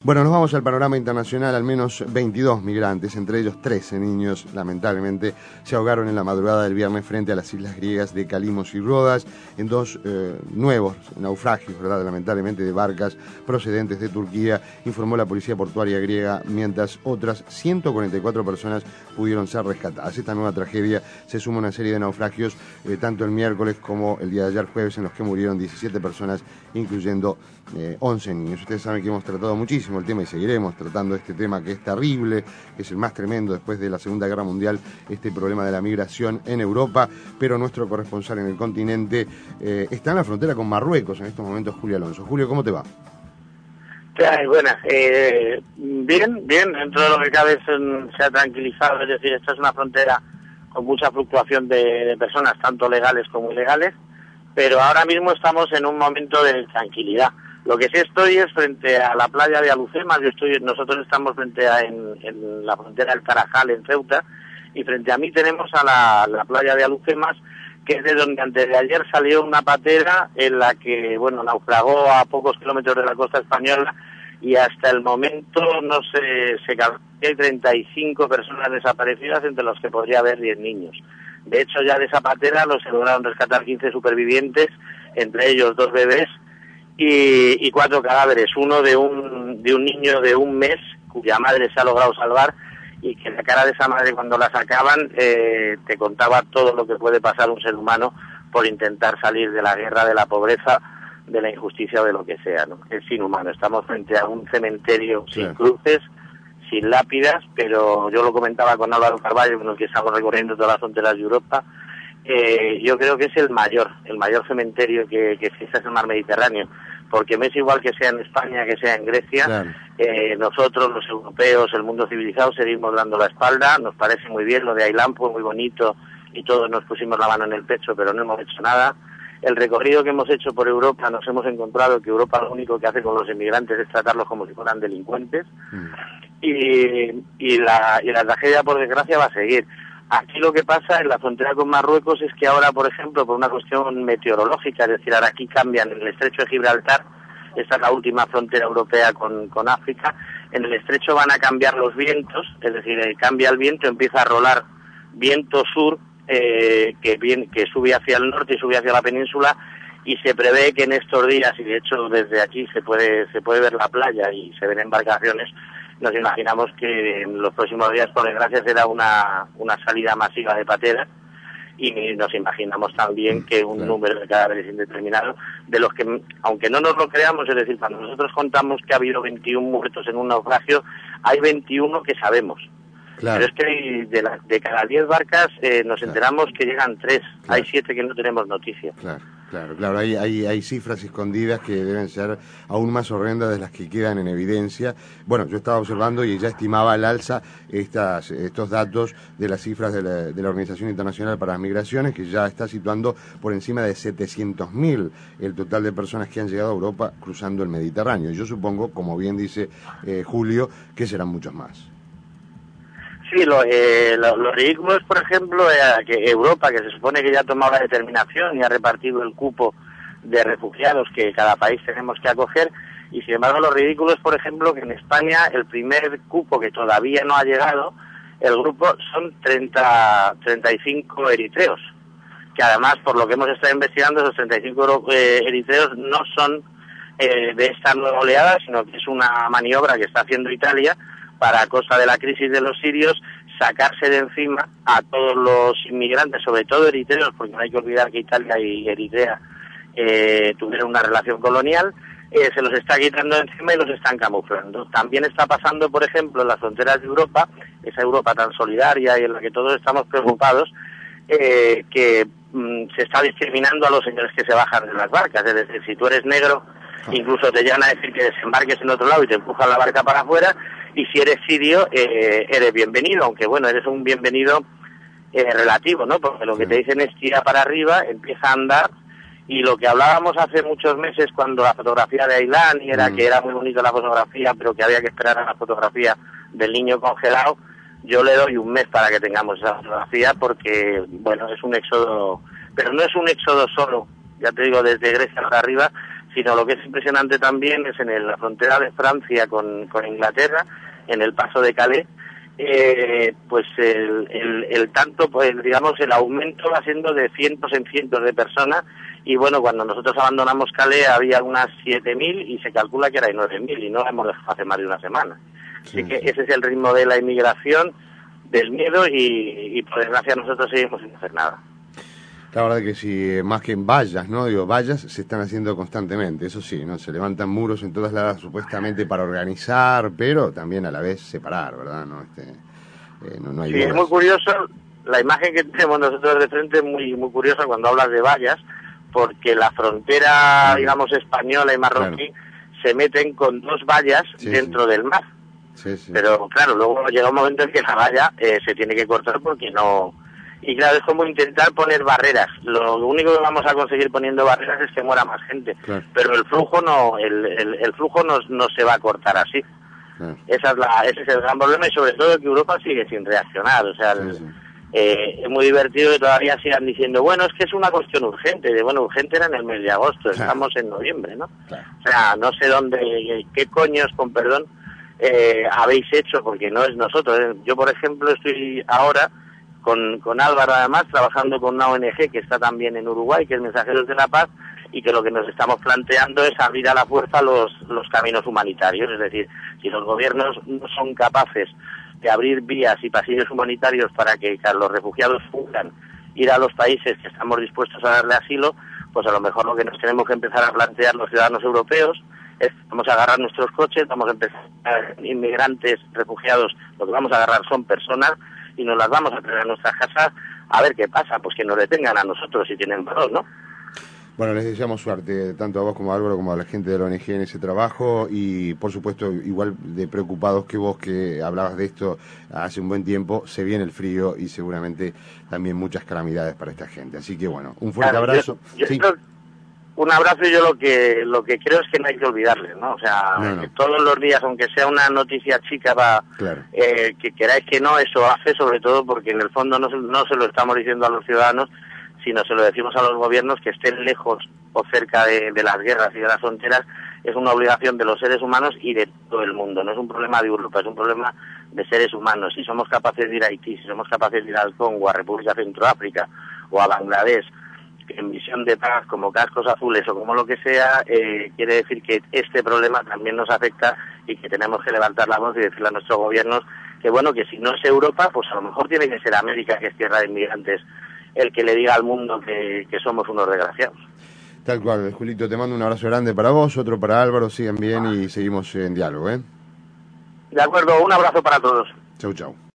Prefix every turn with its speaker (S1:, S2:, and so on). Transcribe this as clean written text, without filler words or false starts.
S1: Bueno, nos vamos al panorama internacional. Al menos 22 migrantes, entre ellos 13 niños, lamentablemente, se ahogaron en la madrugada del viernes frente a las islas griegas de Calimos y Rodas, en dos nuevos naufragios, ¿verdad?, lamentablemente, de barcas procedentes de Turquía, informó la policía portuaria griega, mientras otras 144 personas pudieron ser rescatadas. Esta nueva tragedia se suma a una serie de naufragios, tanto el miércoles como el día de ayer jueves, en los que murieron 17 personas, incluyendo 11 niños. Ustedes saben que hemos tratado muchísimo el tema y seguiremos tratando este tema que es terrible, que es el más tremendo después de la Segunda Guerra Mundial, este problema de la migración en Europa, pero nuestro corresponsal en el continente está en la frontera con Marruecos en estos momentos, Julio Alonso. Julio, ¿cómo te va?
S2: Buenas, bien, dentro de lo que cabe se ha tranquilizado, es decir, esta es una frontera con mucha fluctuación de personas, tanto legales como ilegales, pero ahora mismo estamos en un momento de tranquilidad. Lo que sí estoy es frente a la playa de Alucemas. Nosotros estamos frente a en la frontera del Tarajal, en Ceuta, y frente a mí tenemos a la playa de Alucemas, que es de donde antes de ayer salió una patera en la que, naufragó a pocos kilómetros de la costa española, y hasta el momento no se calcula que hay 35 personas desaparecidas, entre los que podría haber 10 niños. De hecho, ya de esa patera se lograron rescatar 15 supervivientes, entre ellos 2 bebés, y 4 cadáveres, uno de un niño de 1 mes cuya madre se ha logrado salvar, y que la cara de esa madre cuando la sacaban te contaba todo lo que puede pasar un ser humano por intentar salir de la guerra, de la pobreza, de la injusticia o de lo que sea, ¿no? Es inhumano. Estamos frente a un cementerio sin cruces, sin lápidas, pero yo lo comentaba con Álvaro Carballo, con el que estamos recorriendo todas las fronteras de Europa. Yo creo que es el mayor cementerio que existe en el mar Mediterráneo, porque me es igual que sea en España, que sea en Grecia. Claro. Nosotros, los europeos, el mundo civilizado, seguimos dando la espalda. Nos parece muy bien lo de Ailán, fue muy bonito y todos nos pusimos la mano en el pecho, pero no hemos hecho nada. El recorrido que hemos hecho por Europa, nos hemos encontrado que Europa lo único que hace con los inmigrantes es tratarlos como si fueran delincuentes. Y la tragedia, por desgracia, va a seguir. Aquí lo que pasa en la frontera con Marruecos es que ahora, por ejemplo, por una cuestión meteorológica, es decir, ahora aquí cambian en el estrecho de Gibraltar, esta es la última frontera europea con África, en el estrecho van a cambiar los vientos, es decir, cambia el viento, empieza a rolar viento sur, que sube hacia el norte y sube hacia la península, y se prevé que en estos días, y de hecho desde aquí se puede ver la playa y se ven embarcaciones, nos imaginamos que en los próximos días, por desgracia, será una salida masiva de pateras, y nos imaginamos también que un número de cadáveres indeterminado, de los que, aunque no nos lo creamos, es decir, cuando nosotros contamos que ha habido 21 muertos en un naufragio, hay 21 que sabemos. Claro. Pero es que de cada 10 barcas nos enteramos que llegan 3, hay 7 que no tenemos noticia.
S1: Claro, hay cifras escondidas que deben ser aún más horrendas de las que quedan en evidencia. Bueno, yo estaba observando y ya estimaba al alza estos datos de las cifras de la Organización Internacional para las Migraciones, que ya está situando por encima de 700.000 el total de personas que han llegado a Europa cruzando el Mediterráneo. Yo supongo, como bien dice Julio, que serán muchos más.
S2: Sí, lo ridículo es, por ejemplo, que Europa, que se supone que ya ha tomado la determinación y ha repartido el cupo de refugiados que cada país tenemos que acoger, y sin embargo lo ridículo es, por ejemplo, que en España el primer cupo que todavía no ha llegado, el grupo son 35 eritreos, que además, por lo que hemos estado investigando, esos 35 eritreos no son de esta nueva oleada, sino que es una maniobra que está haciendo Italia para, a costa de la crisis de los sirios, sacarse de encima a todos los inmigrantes, sobre todo eritreos, porque no hay que olvidar que Italia y Eritrea tuvieron una relación colonial. Se los está quitando de encima y los están camuflando. También está pasando, por ejemplo, en las fronteras de Europa, esa Europa tan solidaria y en la que todos estamos preocupados, que se está discriminando a los señores que se bajan de las barcas. Es decir, si tú eres negro, incluso te llegan a decir que desembarques en otro lado y te empujan la barca para afuera, y si eres sirio, eres bienvenido, aunque bueno, eres un bienvenido relativo, ¿no? Porque lo que te dicen es tira para arriba, empieza a andar, y lo que hablábamos hace muchos meses cuando la fotografía de Ailán era que era muy bonita la fotografía, pero que había que esperar a la fotografía del niño congelado, yo le doy un mes para que tengamos esa fotografía, porque bueno, es un éxodo, pero no es un éxodo solo, ya te digo, desde Grecia para arriba, sino lo que es impresionante también es en la frontera de Francia con Inglaterra, en el paso de Calais, pues el tanto, pues digamos, el aumento va siendo de cientos en cientos de personas, y bueno, cuando nosotros abandonamos Calais había unas 7.000 y se calcula que era de 9.000 y no la hemos dejado hace más de una semana.
S1: Sí,
S2: Así que
S1: sí.
S2: ese es el ritmo de la inmigración, del miedo, y por desgracia nosotros seguimos sin hacer nada.
S1: La verdad que sí, más que en vallas, ¿no? Digo, vallas se están haciendo constantemente, eso sí, ¿no? Se levantan muros en todas lados supuestamente para organizar, pero también a la vez separar, ¿verdad? No hay
S2: Sí, es muy
S1: dudas.
S2: curioso, la imagen que tenemos nosotros de frente es muy, muy curiosa cuando hablas de vallas, porque la frontera, digamos, española y
S1: Claro.
S2: marroquí se meten con 2 vallas
S1: Sí,
S2: dentro
S1: sí.
S2: del mar.
S1: Sí, sí.
S2: Pero claro, luego llega un momento en que la valla se tiene que cortar porque no... Y claro, es como intentar poner barreras. Lo único que vamos a conseguir poniendo barreras es que muera más gente.
S1: Claro,
S2: Pero el flujo no, el flujo no se va a cortar así.
S1: claro.
S2: Ese es el gran problema, y sobre todo que Europa sigue sin reaccionar. O sea,
S1: Sí, sí.
S2: es muy divertido que todavía sigan diciendo, bueno, es que es una cuestión urgente. Bueno, urgente era en el mes de agosto,
S1: Claro.
S2: estamos en noviembre, ¿no?
S1: Claro.
S2: O sea, no sé qué coños, con perdón, habéis hecho, porque no es nosotros. Yo, por ejemplo, estoy ahora con Álvaro, además, trabajando con una ONG que está también en Uruguay, que es Mensajeros de la Paz, y que lo que nos estamos planteando es abrir a la fuerza los caminos humanitarios. Es decir, si los gobiernos no son capaces de abrir vías y pasillos humanitarios para que los refugiados puedan ir a los países que estamos dispuestos a darle asilo, pues a lo mejor lo que nos tenemos que empezar a plantear los ciudadanos europeos es: vamos a agarrar nuestros coches, vamos a empezar, inmigrantes, refugiados, lo que vamos a agarrar son personas, y nos las vamos a traer a nuestras casas a ver qué pasa, pues que nos detengan a nosotros si tienen valor, ¿no?
S1: Bueno, les deseamos suerte, tanto a vos como a Álvaro, como a la gente de la ONG en ese trabajo, y por supuesto, igual de preocupados que vos, que hablabas de esto hace un buen tiempo. Se viene el frío y seguramente también muchas calamidades para esta gente. Así que bueno, un fuerte
S2: Claro,
S1: abrazo.
S2: yo
S1: Sí.
S2: creo, un abrazo, y yo lo que creo es que no hay que olvidarles, ¿no? O sea,
S1: No, no.
S2: que todos los días, aunque sea una noticia chica,
S1: Claro.
S2: que queráis que no, eso hace, sobre todo porque en el fondo no se lo estamos diciendo a los ciudadanos, sino se lo decimos a los gobiernos, que estén lejos o cerca de las guerras y de las fronteras. Es una obligación de los seres humanos y de todo el mundo. No es un problema de Europa, es un problema de seres humanos. Si somos capaces de ir a Haití, si somos capaces de ir al Congo, a República Centroáfrica o a Bangladesh, en misión de paz, como cascos azules o como lo que sea, quiere decir que este problema también nos afecta, y que tenemos que levantar la voz y decirle a nuestros gobiernos que, bueno, que si no es Europa, pues a lo mejor tiene que ser América, que es tierra de inmigrantes, el que le diga al mundo que somos unos desgraciados.
S1: Tal cual, Julito, te mando un abrazo grande para vos, otro para Álvaro. Sigan bien y seguimos en diálogo, ¿eh?
S2: De acuerdo, un abrazo para todos.
S1: Chau, chau.